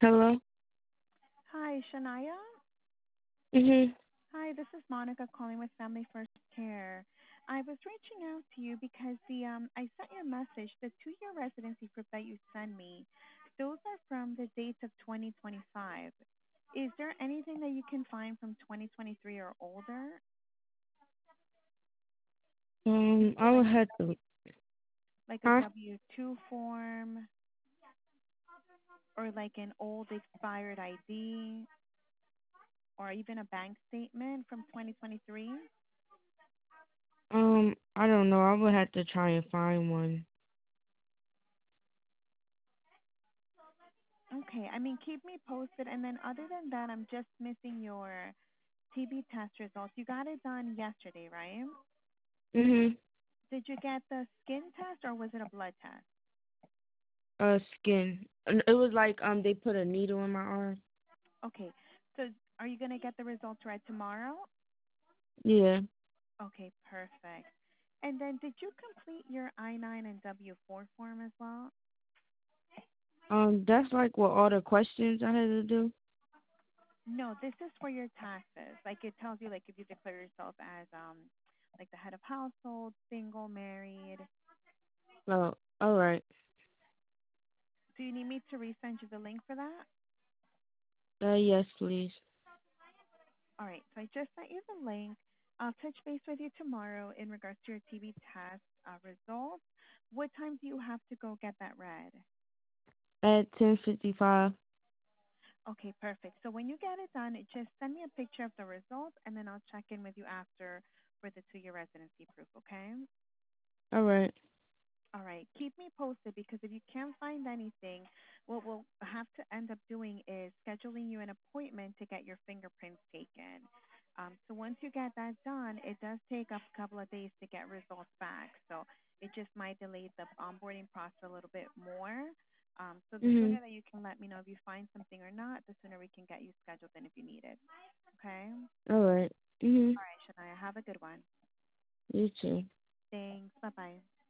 Hello? Hi, Shania. Mhm. Hi, this is Monica calling with Family First Care. I was reaching out to you because I sent you a message. The 2-year residency proof that you sent me, those are from the dates of 2025. Is there anything that you can find from 2023 or older? So I would have to, like a huh? W-2 form or like an old expired ID or even a bank statement from 2023? I don't know. I would have to try and find one. Okay, I mean, keep me posted. And then other than that, I'm just missing your TB test results. You got it done yesterday, right? Mhm. Did you get the skin test or was it a blood test? Skin. And it was like they put a needle in my arm. Okay, so are you going to get the results right tomorrow? Yeah. Okay, perfect. And then did you complete your I-9 and W-4 form as well? That's like what all the questions I had to do. No, this is for your taxes. Like it tells you like if you declare yourself as like the head of household, single, married. Oh, all right. Do you need me to resend you the link for that? Yes, please. All right, so I just sent you the link. I'll touch base with you tomorrow in regards to your TB test results. What time do you have to go get that read? At 10:55. Okay, perfect. So when you get it done, just send me a picture of the results, and then I'll check in with you after for the 2-year residency proof, okay? All right. All right. Keep me posted because if you can't find anything, what we'll have to end up doing is scheduling you an appointment to get your fingerprints taken. So once you get that done, it does take a couple of days to get results back. So it just might delay the onboarding process a little bit more. So the sooner Mhm. that you can let me know if you find something or not, the sooner we can get you scheduled in if you need it. Okay? All All right. Mhm. right, Shania. Have a good one. You too. Thanks. Bye bye.